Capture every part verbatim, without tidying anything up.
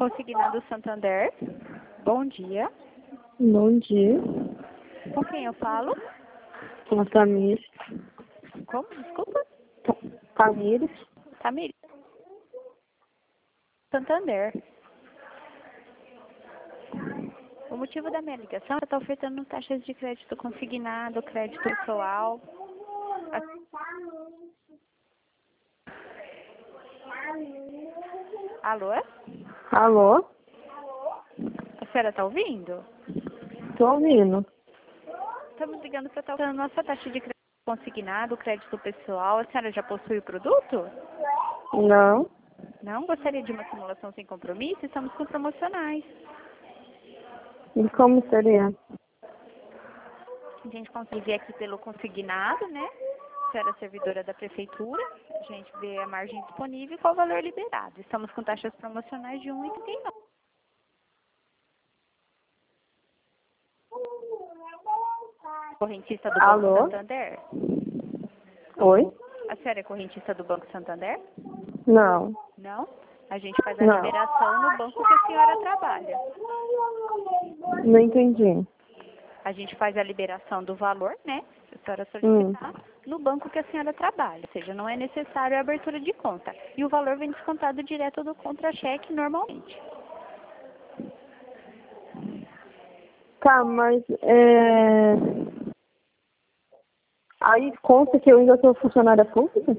Consignado Santander. Bom dia. Bom dia. Com quem eu falo? Com a Tamires. Como? Desculpa? Tamires. Tamires. Santander. O motivo da minha ligação é que eu estou ofertando taxas de crédito consignado, crédito pessoal. A... Alô? Alô? A senhora está ouvindo? Tô ouvindo. Estamos ligando para estar ofertando nossa taxa de crédito consignado, crédito pessoal. A senhora já possui o produto? Não. Não? Gostaria de uma simulação sem compromisso? Estamos com promocionais. E como seria? A gente consegue aqui pelo consignado, né? A senhora é servidora da prefeitura. A gente vê a margem disponível e qual o valor liberado. Estamos com taxas promocionais de um vírgula trinta e nove. Correntista do Banco Alô? Santander? Oi? A senhora é correntista do Banco Santander? Não. Não? A gente faz a Não. liberação no banco que a senhora trabalha. Não entendi. A gente faz a liberação do valor, né? Se a senhora Hum. solicitar, no banco que a senhora trabalha. Ou seja, não é necessário a abertura de conta. E o valor vem descontado direto do contra-cheque normalmente. Tá, mas é... aí conta que eu ainda sou funcionária pública?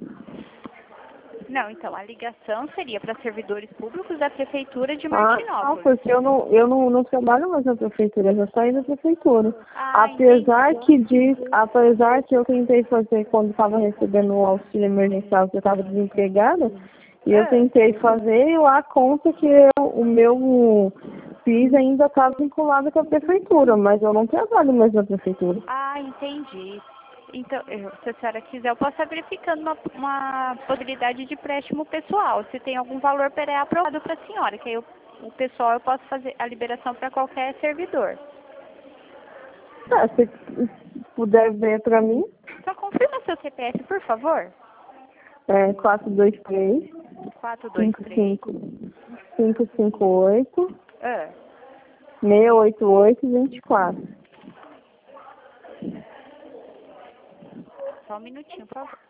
Não, então, a ligação seria para servidores públicos da Prefeitura de Ah, não, Martinópolis. porque eu não, eu não, não trabalho mais na prefeitura, eu já saí da prefeitura. Ah, Apesar entendi. que diz, apesar que eu tentei fazer quando estava recebendo o auxílio emergencial, que eu estava desempregada, e eu Ah, tentei fazer e lá conta que eu, o meu PIS ainda está vinculado com a prefeitura, mas eu não trabalho mais na prefeitura. ah, entendi. Então, eu- se a senhora quiser, eu posso estar verificando uma, uma possibilidade de empréstimo pessoal, se tem algum valor pré-aprovado para a senhora, que aí o, o pessoal eu posso fazer a liberação para qualquer servidor. Ah, se puder ver para mim, Só confirma seu C P F, por favor. é quatro dois três, quatro dois cinco três. cinco, cinco cinco oito, Ah, seis oito oito, dois quatro. só um minutinho, por favor.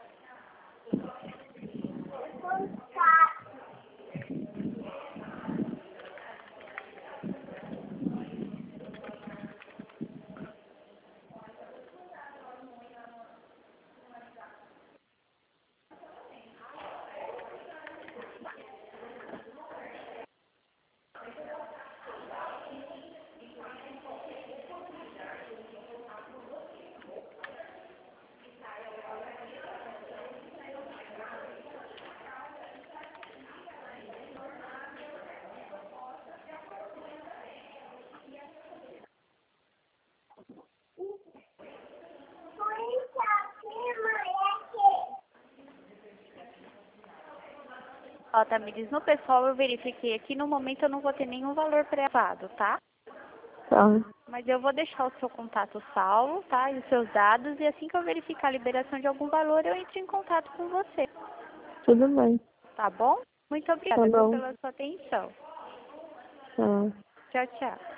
Ó, Tamires, no pessoal eu verifiquei aqui, no momento eu não vou ter nenhum valor pré-aprovado, tá? Tá, Mas eu vou deixar o seu contato salvo, tá? E os seus dados, e assim que eu verificar a liberação de algum valor, eu entro em contato com você, tudo bem. tá bom? Muito Tá obrigada, viu, bom. pela sua atenção. Tá. Tchau, tchau.